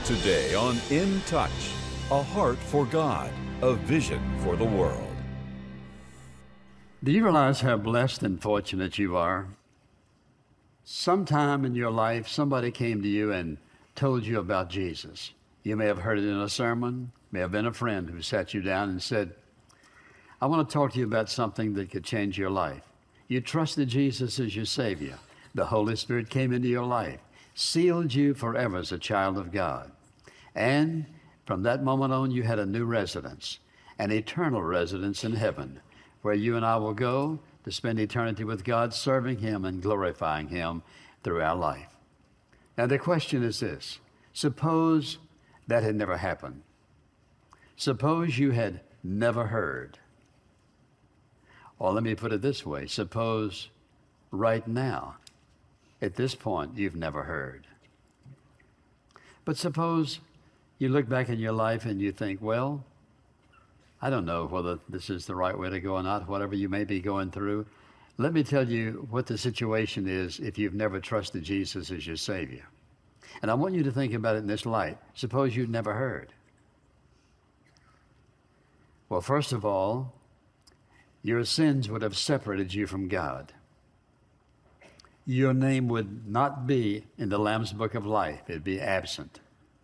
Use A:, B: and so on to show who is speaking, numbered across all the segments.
A: Today on In Touch, a heart for God, a vision for the world.
B: Do you realize how blessed and fortunate you are? Sometime in your life, somebody came to you and told you about Jesus. You may have heard it in a sermon, may have been a friend who sat you down and said, I want to talk to you about something that could change your life. You trusted Jesus as your Savior. The Holy Spirit came into your life, sealed you forever as a child of God. And from that moment on, you had a new residence, an eternal residence in heaven, where you and I will go to spend eternity with God, serving Him and glorifying Him through our life. Now, the question is this. Suppose that had never happened. Suppose you had never heard. Or let me put it this way. Suppose right now, at this point, you've never heard. But suppose you look back in your life and you think, well, I don't know whether this is the right way to go or not, whatever you may be going through. Let me tell you what the situation is if you've never trusted Jesus as your Savior. And I want you to think about it in this light. Suppose you'd never heard. Well, first of all, your sins would have separated you from God. Your name would not be in the Lamb's Book of Life. It'd be absent.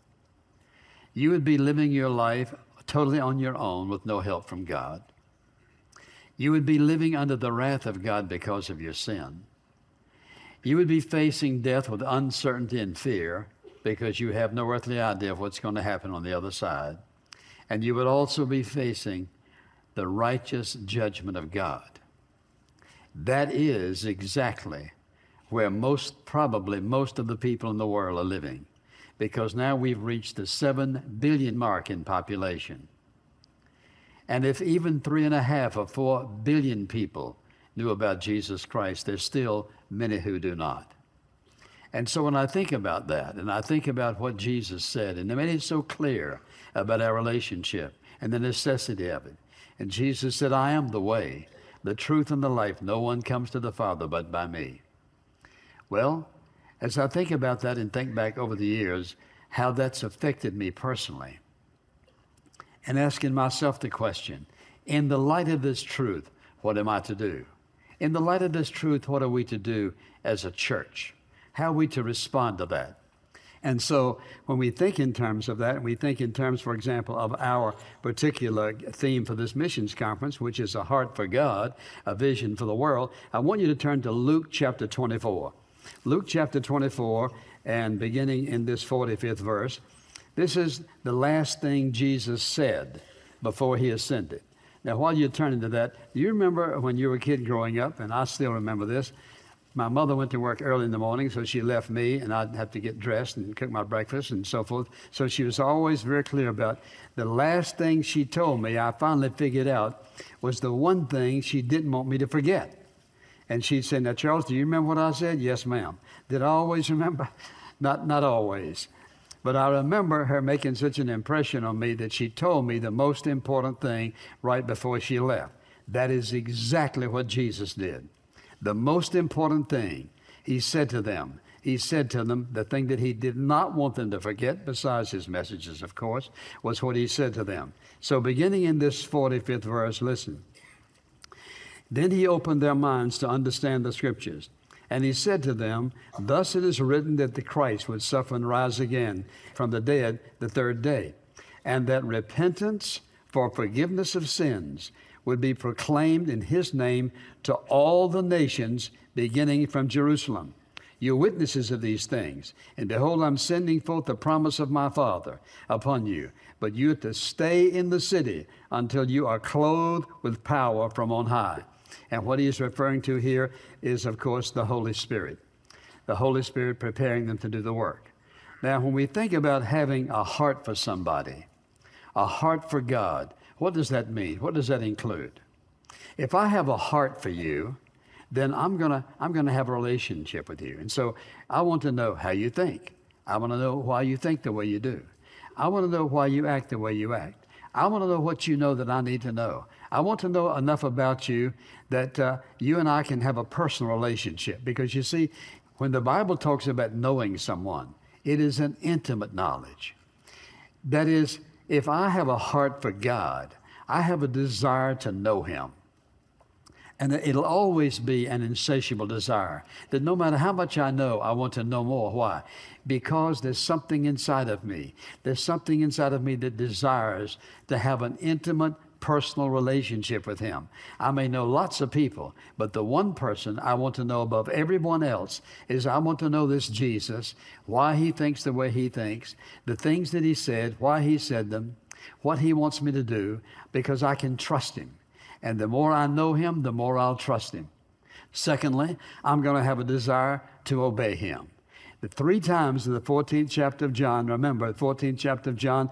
B: You would be living your life totally on your own with no help from God. You would be living under the wrath of God because of your sin. You would be facing death with uncertainty and fear because you have no earthly idea of what's going to happen on the other side. And you would also be facing the righteous judgment of God. That is exactly where most of the people in the world are living, because now we've reached the 7 billion mark in population. And if even 3.5 or 4 billion people knew about Jesus Christ, there's still many who do not. And so when I think about that, and I think about what Jesus said, and he made it so clear about our relationship and the necessity of it. And Jesus said, I am the way, the truth, and the life. No one comes to the Father but by me. Well, as I think about that and think back over the years, how that's affected me personally, and asking myself the question, in the light of this truth, what am I to do? In the light of this truth, what are we to do as a church? How are we to respond to that? And so when we think in terms of that, and we think in terms, for example, of our particular theme for this missions conference, which is a heart for God, a vision for the world, I want you to turn to Luke chapter 24. Luke chapter 24, and beginning in this 45th verse, this is the last thing Jesus said before he ascended. Now, while you're turning to that, do you remember when you were a kid growing up, and I still remember this, my mother went to work early in the morning, so she left me, and I'd have to get dressed and cook my breakfast and so forth. So she was always very clear about the last thing she told me, I finally figured out, was the one thing she didn't want me to forget. And she'd say, now, Charles, do you remember what I said? Yes, ma'am. Did I always remember? Not always. But I remember her making such an impression on me that she told me the most important thing right before she left. That is exactly what Jesus did. The most important thing he said to them. He said to them the thing that he did not want them to forget, besides his messages, of course, was what he said to them. So beginning in this 45th verse, listen. Then he opened their minds to understand the Scriptures. And he said to them, thus it is written that the Christ would suffer and rise again from the dead the third day, and that repentance for forgiveness of sins would be proclaimed in his name to all the nations, beginning from Jerusalem. You're witnesses of these things. And behold, I'm sending forth the promise of my Father upon you. But you are to stay in the city until you are clothed with power from on high. And what he is referring to here is, of course, the Holy Spirit. The Holy Spirit preparing them to do the work. Now, when we think about having a heart for somebody, a heart for God, what does that mean? What does that include? If I have a heart for you, then I'm gonna have a relationship with you. And so I want to know how you think. I want to know why you think the way you do. I want to know why you act the way you act. I want to know what you know that I need to know. I want to know enough about you that you and I can have a personal relationship. Because you see, when the Bible talks about knowing someone, it is an intimate knowledge. That is, if I have a heart for God, I have a desire to know him. And it'll always be an insatiable desire that no matter how much I know, I want to know more. Why? Because there's something inside of me. There's something inside of me that desires to have an intimate, personal relationship with him. I may know lots of people, but the one person I want to know above everyone else is I want to know this Jesus, why he thinks the way he thinks, the things that he said, why he said them, what he wants me to do, because I can trust him. And the more I know him, the more I'll trust him. Secondly, I'm going to have a desire to obey him. The 3 times in the 14th chapter of John, remember, the 14th chapter of John,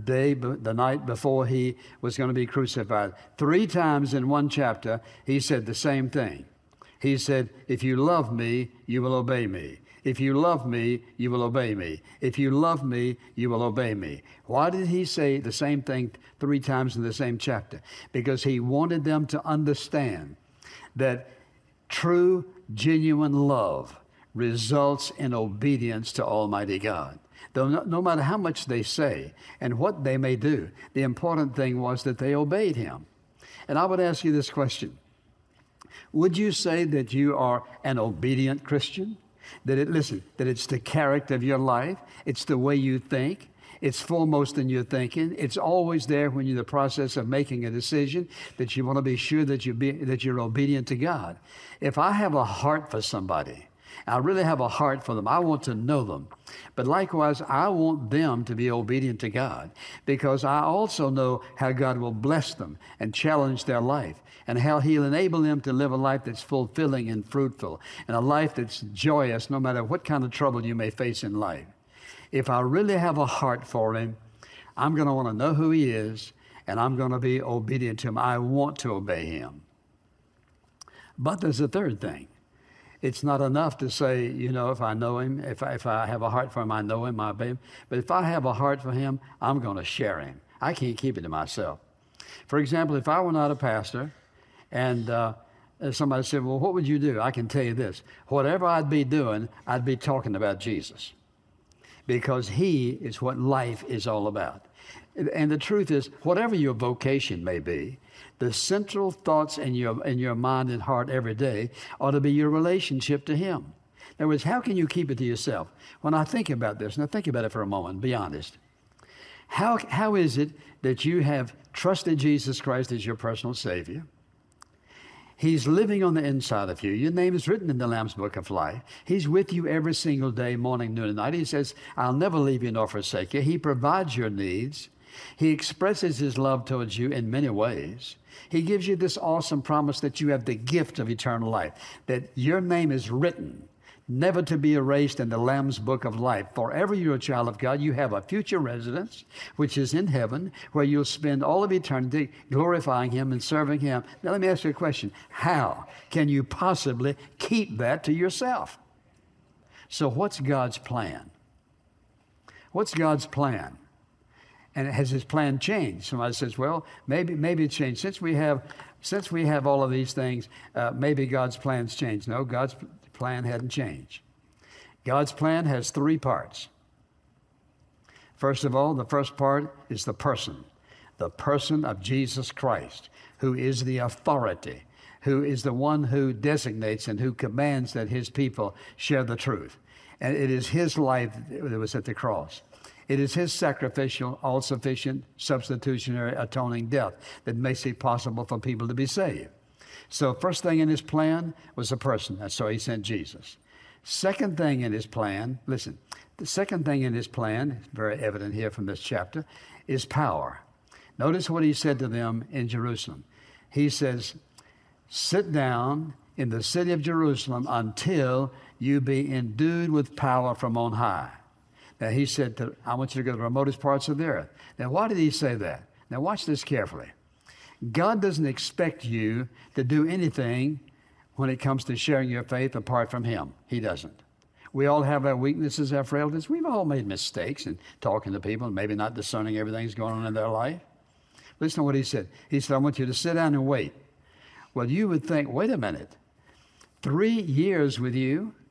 B: the night before he was going to be crucified, 3 times in one chapter, he said the same thing. He said, if you love me, you will obey me. If you love me, you will obey me. If you love me, you will obey me. Why did he say the same thing 3 times in the same chapter? Because he wanted them to understand that true, genuine love results in obedience to Almighty God. Though no matter how much they say and what they may do, the important thing was that they obeyed him. And I would ask you this question. Would you say that you are an obedient Christian? That it's the character of your life. It's the way you think. It's foremost in your thinking. It's always there when you're in the process of making a decision that you want to be sure that you're obedient to God. If I have a heart for somebody, I really have a heart for them. I want to know them. But likewise, I want them to be obedient to God because I also know how God will bless them and challenge their life and how he'll enable them to live a life that's fulfilling and fruitful and a life that's joyous no matter what kind of trouble you may face in life. If I really have a heart for him, I'm going to want to know who he is and I'm going to be obedient to him. I want to obey him. But there's a third thing. It's not enough to say, if I know him, if I have a heart for him, I know him, I obey him. But if I have a heart for him, I'm going to share him. I can't keep it to myself. For example, if I were not a pastor and somebody said, well, what would you do? I can tell you this. Whatever I'd be doing, I'd be talking about Jesus because he is what life is all about. And the truth is, whatever your vocation may be, the central thoughts in your mind and heart every day ought to be your relationship to him. In other words, how can you keep it to yourself? When I think about this, now think about it for a moment, be honest. How is it that you have trusted Jesus Christ as your personal Savior? He's living on the inside of you. Your name is written in the Lamb's Book of Life. He's with you every single day, morning, noon, and night. He says, I'll never leave you nor forsake you. He provides your needs. He expresses his love towards you in many ways. He gives you this awesome promise that you have the gift of eternal life, that your name is written, never to be erased in the Lamb's Book of Life. Forever you're a child of God. You have a future residence, which is in heaven, where you'll spend all of eternity glorifying him and serving him. Now let me ask you a question. How can you possibly keep that to yourself? So what's God's plan? What's God's plan? And has his plan changed? Somebody says, well, maybe it's changed. Since we have all of these things, maybe God's plan's changed. No, God's plan hadn't changed. God's plan has 3 parts. First of all, the first part is the person of Jesus Christ, who is the authority, who is the one who designates and who commands that his people share the truth. And it is his life that was at the cross. It is his sacrificial, all-sufficient, substitutionary, atoning death that makes it possible for people to be saved. So first thing in his plan was a person. That's why he sent Jesus. Second thing in his plan, listen, the second thing in his plan, very evident here from this chapter, is power. Notice what he said to them in Jerusalem. He says, sit down in the city of Jerusalem until you be endued with power from on high. Now, he said, I want you to go to the remotest parts of the earth. Now, why did he say that? Now, watch this carefully. God doesn't expect you to do anything when it comes to sharing your faith apart from him. He doesn't. We all have our weaknesses, our frailties. We've all made mistakes in talking to people and maybe not discerning everything that's going on in their life. Listen to what he said. He said, I want you to sit down and wait. Well, you would think, wait a minute. 3 years with you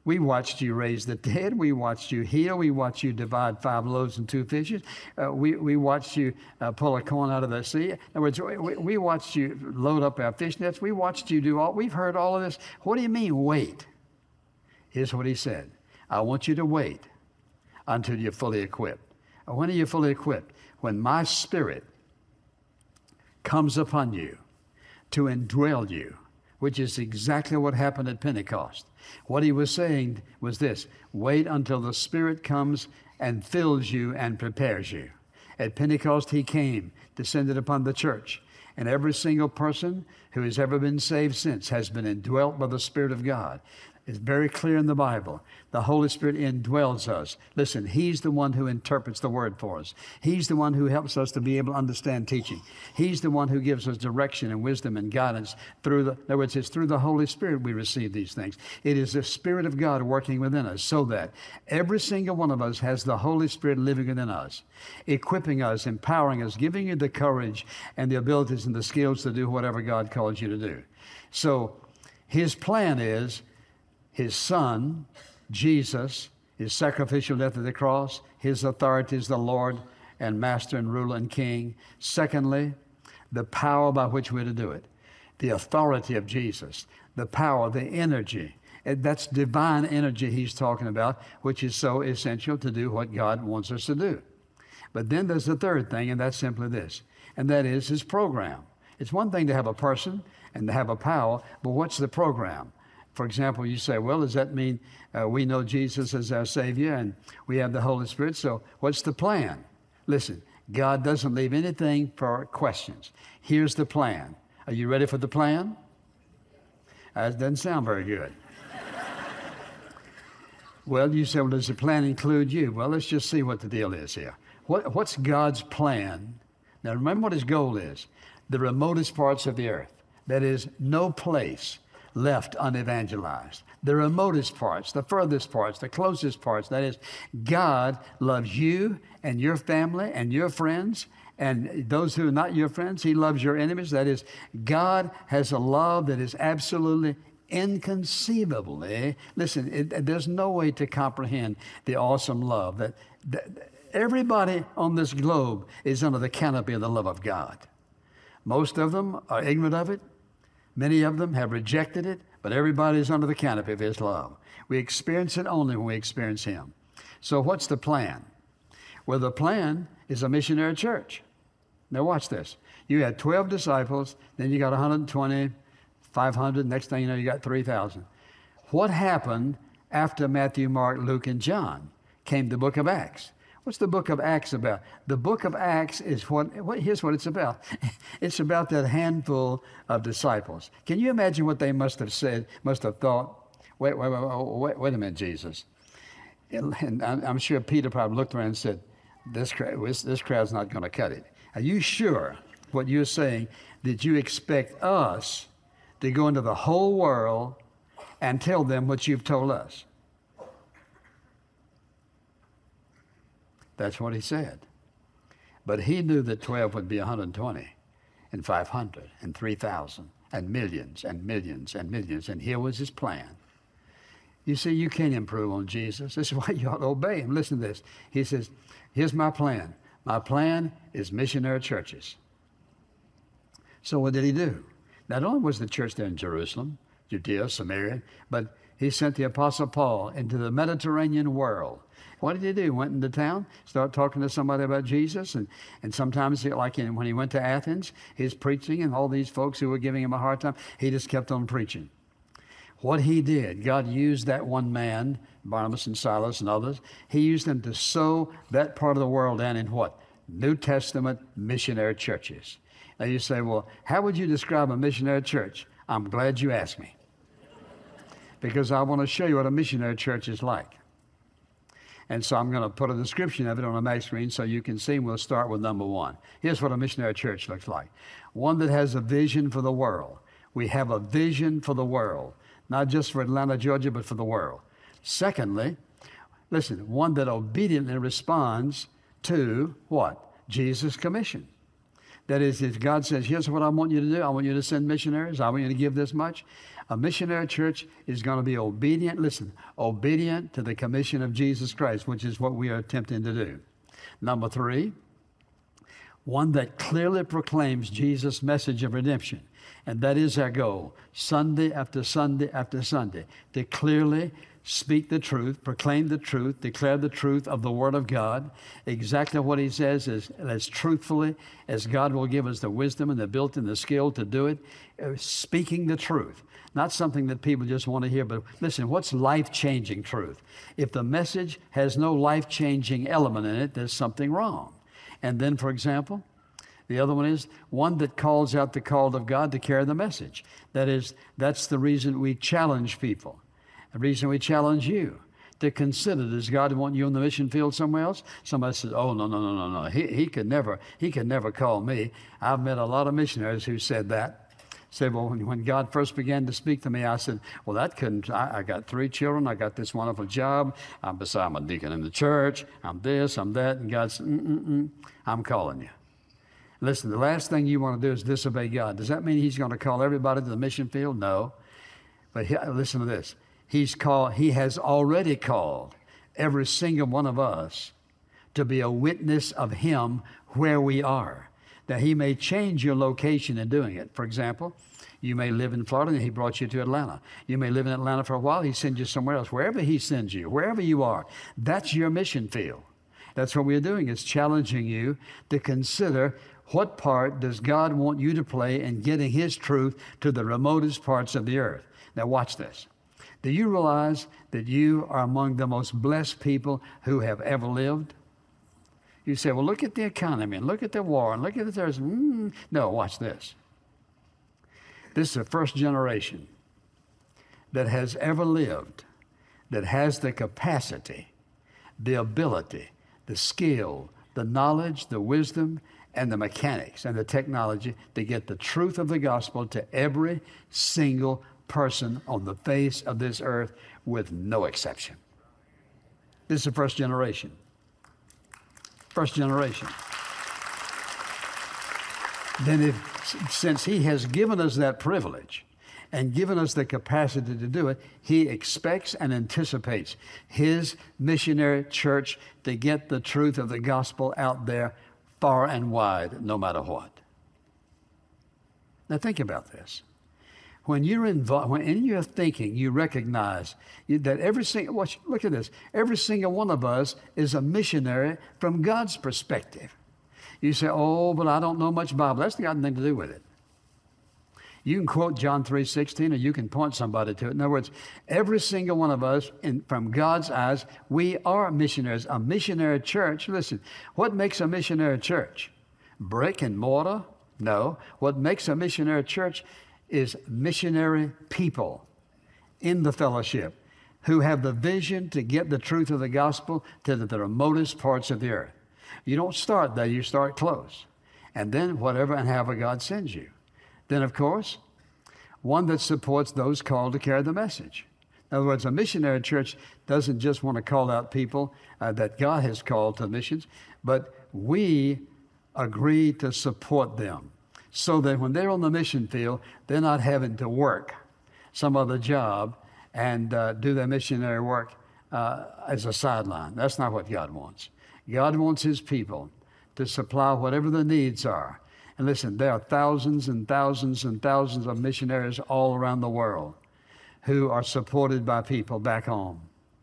B: We watched you raise the dead. We watched you heal. We watched you divide 5 loaves and 2 fishes. We watched you pull a coin out of the sea. In other words, we watched you load up our fish nets. We watched you do all. We've heard all of this. What do you mean, wait? Here's what he said. I want you to wait until you're fully equipped. When are you fully equipped? When my Spirit comes upon you to indwell you, which is exactly what happened at Pentecost. What he was saying was this: wait until the Spirit comes and fills you and prepares you. At Pentecost, he came, descended upon the church, and every single person who has ever been saved since has been indwelt by the Spirit of God. It's very clear in the Bible. The Holy Spirit indwells us. Listen, he's the one who interprets the word for us. He's the one who helps us to be able to understand teaching. He's the one who gives us direction and wisdom and guidance in other words, it's through the Holy Spirit we receive these things. It is the Spirit of God working within us, so that every single one of us has the Holy Spirit living within us, equipping us, empowering us, giving you the courage and the abilities and the skills to do whatever God calls you to do. So his plan is his Son, Jesus, his sacrificial death at the cross, his authority as the Lord and Master and Ruler and King. Secondly, the power by which we're to do it. The authority of Jesus, the power, the energy. That's divine energy he's talking about, which is so essential to do what God wants us to do. But then there's the third thing, and that's simply this, and that is his program. It's one thing to have a person and to have a power, but what's the program? For example, you say, well, does that mean we know Jesus as our Savior and we have the Holy Spirit? So what's the plan? Listen, God doesn't leave anything for questions. Here's the plan. Are you ready for the plan? That doesn't sound very good. Well, you say, well, does the plan include you? Well, let's just see what the deal is here. What's God's plan? Now, remember what his goal is. The remotest parts of the earth. That is, no place left unevangelized. The remotest parts, the furthest parts, the closest parts. That is, God loves you and your family and your friends and those who are not your friends. He loves your enemies. That is, God has a love that is absolutely inconceivable. Listen, there's no way to comprehend the awesome love that everybody on this globe is under the canopy of the love of God. Most of them are ignorant of it. Many of them have rejected it, but everybody is under the canopy of his love. We experience it only when we experience him. So what's the plan? Well, the plan is a missionary church. Now watch this. You had 12 disciples, then you got 120, 500, next thing you know, you got 3,000. What happened after Matthew, Mark, Luke, and John? Came the book of Acts. What's the book of Acts about? The book of Acts is here's what it's about. It's about that handful of disciples. Can you imagine what they must have said, must have thought? Wait a minute, Jesus. And I'm sure Peter probably looked around and said, this crowd's not going to cut it. Are you sure what you're saying, that you expect us to go into the whole world and tell them what you've told us? That's what he said. But he knew that 12 would be 120 and 500 and 3,000 and millions and millions and millions. And here was his plan. You see, you can't improve on Jesus. This is why you ought to obey him. Listen to this. He says, here's my plan. My plan is missionary churches. So what did he do? Not only was the church there in Jerusalem, Judea, Samaria, but he sent the Apostle Paul into the Mediterranean world. What did he do? He went into town, started talking to somebody about Jesus, and sometimes, when he went to Athens, his preaching and all these folks who were giving him a hard time, he just kept on preaching. What he did, God used that one man, Barnabas and Silas and others, he used them to sow that part of the world down in what? New Testament missionary churches. Now you say, well, how would you describe a missionary church? I'm glad you asked me, because I want to show you what a missionary church is like. And so I'm going to put a description of it on a Mac screen so you can see, and we'll start with number one. Here's what a missionary church looks like. One that has a vision for the world. We have a vision for the world, not just for Atlanta, Georgia, but for the world. Secondly, listen, one that obediently responds to what? Jesus' commission. That is, if God says, here's what I want you to do. I want you to send missionaries. I want you to give this much. A missionary church is going to be obedient, listen, obedient to the commission of Jesus Christ, which is what we are attempting to do. Number 3, one that clearly proclaims Jesus' message of redemption. And that is our goal, Sunday after Sunday after Sunday, to clearly speak the truth, proclaim the truth, declare the truth of the Word of God, exactly what He says as truthfully as God will give us the wisdom and the ability and the skill to do it, speaking the truth. Not something that people just want to hear, but listen, what's life-changing truth? If the message has no life-changing element in it, there's something wrong. And then, for example, the other one is one that calls out the call of God to carry the message. That's the reason we challenge people. The reason we challenge you to consider, does God want you on the mission field somewhere else? Somebody says, oh, no. He could never call me. I've met a lot of missionaries who said that. Said, well, when God first began to speak to me, I said, well, that couldn't, I got 3 children. I got this wonderful job. I'm a deacon in the church. I'm this, I'm that. And God said, I'm calling you. Listen, the last thing you want to do is disobey God. Does that mean He's going to call everybody to the mission field? No. But listen to this. He has already called every single one of us to be a witness of Him where we are. Now, He may change your location in doing it. For example, you may live in Florida and He brought you to Atlanta. You may live in Atlanta for a while. He sends you somewhere else. Wherever He sends you, wherever you are, that's your mission field. That's what we're doing, is challenging you to consider what part does God want you to play in getting His truth to the remotest parts of the earth. Now, watch this. Do you realize that you are among the most blessed people who have ever lived? You say, well, look at the economy, and look at the war, and look at the terrorism. No, watch this. This is the first generation that has ever lived that has the capacity, the ability, the skill, the knowledge, the wisdom, and the mechanics and the technology to get the truth of the gospel to every single person on the face of this earth with no exception. This is the first generation. First generation. Then since He has given us that privilege and given us the capacity to do it, He expects and anticipates His missionary church to get the truth of the gospel out there far and wide, no matter what. Now think about this. When you're involved, when in your thinking you recognize that look at this, every single one of us is a missionary from God's perspective. You say, oh, but I don't know much Bible. That's got nothing to do with it. You can quote John 3:16, or you can point somebody to it. In other words, every single one of us, from God's eyes, we are missionaries. A missionary church, listen, what makes a missionary church? Brick and mortar? No. What makes a missionary church is missionary people in the fellowship who have the vision to get the truth of the gospel to the remotest parts of the earth. You don't start there, you start close. And then whatever and however God sends you. Then, of course, one that supports those called to carry the message. In other words, a missionary church doesn't just want to call out people that God has called to missions, but we agree to support them so that when they're on the mission field, they're not having to work some other job and do their missionary work as a sideline. That's not what God wants. God wants His people to supply whatever the needs are. And listen, there are thousands and thousands and thousands of missionaries all around the world who are supported by people back home.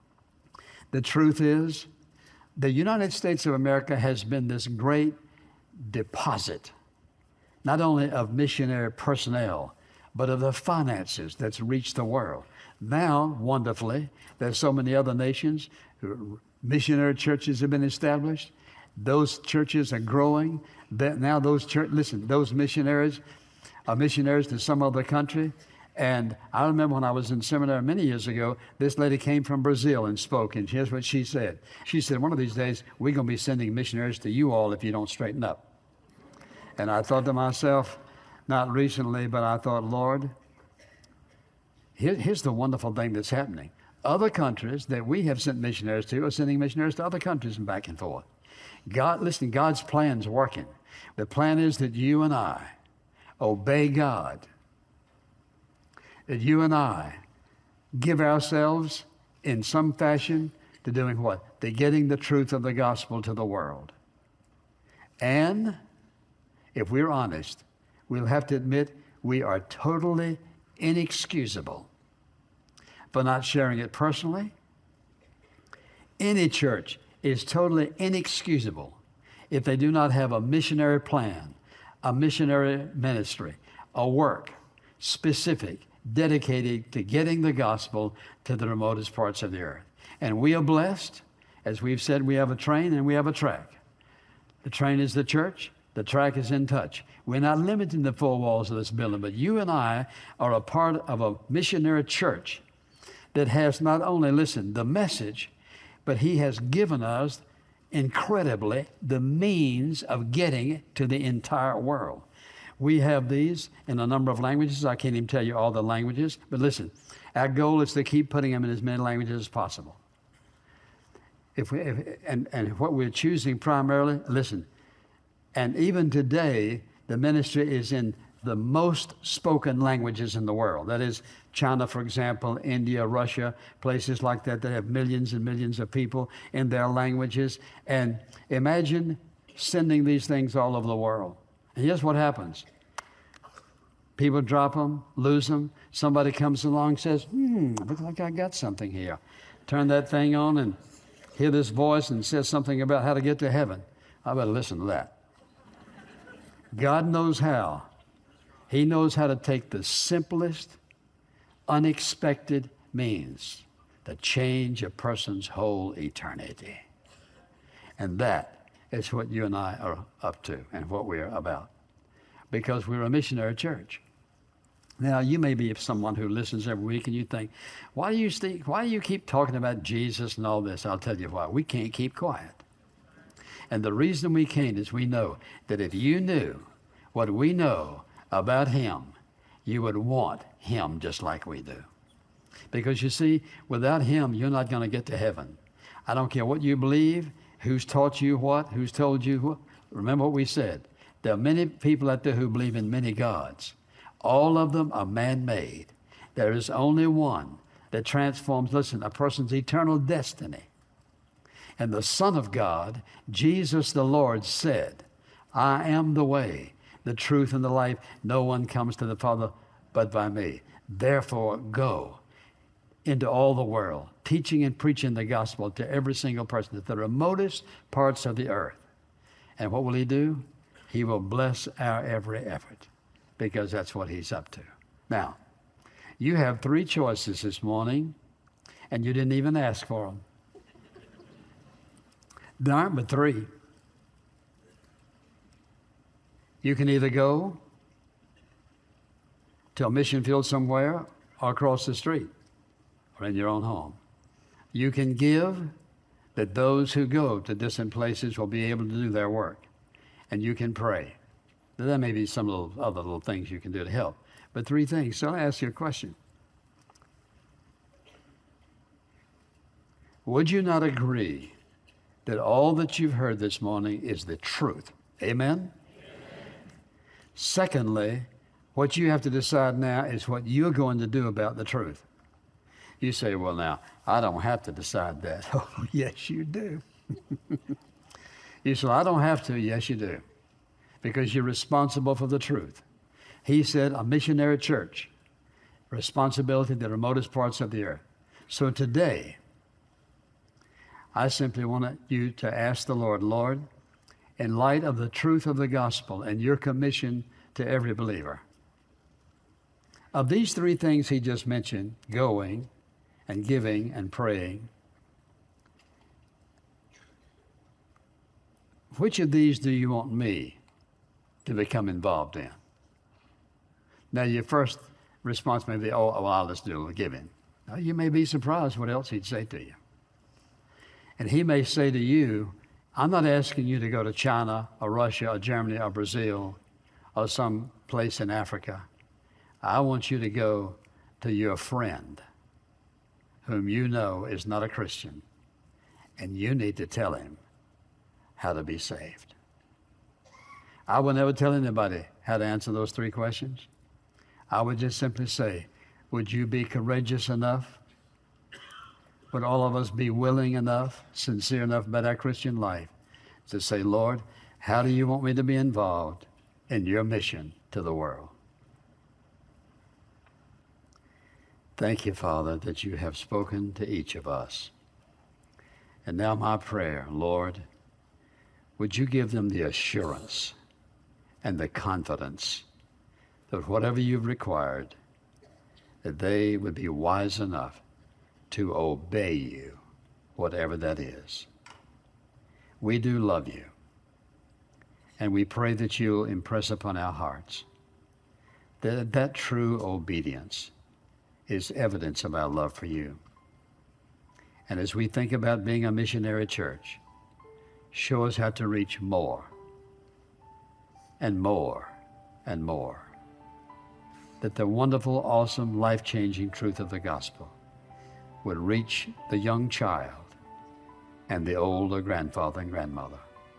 B: The truth is, the United States of America has been this great deposit, not only of missionary personnel, but of the finances that's reached the world. Now, wonderfully, there's so many other nations, missionary churches have been established. Those churches are growing. Now those missionaries are missionaries to some other country. And I remember when I was in seminary many years ago, this lady came from Brazil and spoke, and here's what she said. She said, one of these days, we're going to be sending missionaries to you all if you don't straighten up. And I thought to myself, not recently, but I thought, Lord, here's the wonderful thing that's happening. Other countries that we have sent missionaries to are sending missionaries to other countries and back and forth. God, listen, God's plan's working. The plan is that you and I obey God, that you and I give ourselves in some fashion to doing what? To getting the truth of the gospel to the world. And if we're honest, we'll have to admit we are totally inexcusable for not sharing it personally. Any church is totally inexcusable if they do not have a missionary plan, a missionary ministry, a work specific, dedicated to getting the gospel to the remotest parts of the earth. And we are blessed. As we've said, we have a train and we have a track. The train is the church. The track is In Touch. We're not limited in the four walls of this building, but you and I are a part of a missionary church that has not only, listen, the message, but he has given us incredibly the means of getting to the entire world. We have these in a number of languages. I can't even tell you all the languages, but listen, our goal is to keep putting them in as many languages as possible. And what we're choosing primarily, listen, and even today, the ministry is in the most spoken languages in the world. That is China, for example, India, Russia, places like that that have millions and millions of people in their languages. And imagine sending these things all over the world. And here's what happens. People drop them, lose them. Somebody comes along and says, looks like I got something here. Turn that thing on and hear this voice and says something about how to get to heaven. I better listen to that. God knows how. He knows how to take the simplest, unexpected means to change a person's whole eternity. And that is what you and I are up to and what we're about. Because we're a missionary church. Now, you may be someone who listens every week and you think, why do you keep talking about Jesus and all this? I'll tell you why. We can't keep quiet. And the reason we can't is we know that if you knew what we know about him, you would want him just like we do. Because you see, without him, you're not going to get to heaven. I don't care what you believe, who's taught you what, who's told you what. Remember what we said. There are many people out there who believe in many gods. All of them are man-made. There is only one that transforms, listen, a person's eternal destiny. And the Son of God, Jesus the Lord, said, I am the way, the truth, and the life. No one comes to the Father but by me. Therefore, go into all the world, teaching and preaching the gospel to every single person at the remotest parts of the earth. And what will he do? He will bless our every effort, because that's what he's up to. Now, you have three choices this morning, and you didn't even ask for them. There aren't but three. You can either go to a mission field somewhere or across the street or in your own home. You can give that those who go to distant places will be able to do their work. And you can pray. Now, there may be some other little things you can do to help. But three things. So I'll ask you a question. Would you not agree that all that you've heard this morning is the truth? Amen? Secondly, what you have to decide now is what you're going to do about the truth. You say, well, now, I don't have to decide that. Oh, yes, you do. You say, I don't have to. Yes, you do. Because you're responsible for the truth. He said, a missionary church, responsibility to the remotest parts of the earth. So today, I simply want you to ask the Lord, Lord, in light of the truth of the gospel and your commission to every believer, of these three things he just mentioned, going and giving and praying, which of these do you want me to become involved in? Now, your first response may be, oh, well, I'll just do the giving. Now, you may be surprised what else he'd say to you. And he may say to you, I'm not asking you to go to China or Russia or Germany or Brazil or some place in Africa. I want you to go to your friend whom you know is not a Christian, and you need to tell him how to be saved. I would never tell anybody how to answer those 3 questions. I would just simply say, would you be courageous enough? Would all of us be willing enough, sincere enough about our Christian life to say, Lord, how do you want me to be involved in your mission to the world? Thank you, Father, that you have spoken to each of us. And now my prayer, Lord, would you give them the assurance and the confidence that whatever you've required, that they would be wise enough to obey you, whatever that is. We do love you, and we pray that you'll impress upon our hearts that true obedience is evidence of our love for you. And as we think about being a missionary church, show us how to reach more and more and more. That the wonderful, awesome, life-changing truth of the gospel would reach the young child and the older grandfather and grandmother,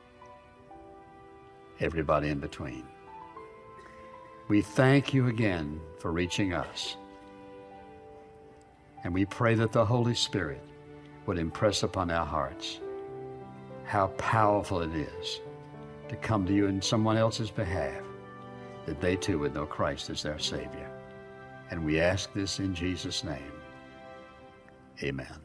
B: everybody in between. We thank you again for reaching us. And we pray that the Holy Spirit would impress upon our hearts how powerful it is to come to you in someone else's behalf, that they too would know Christ as their Savior. And we ask this in Jesus' name. Amen.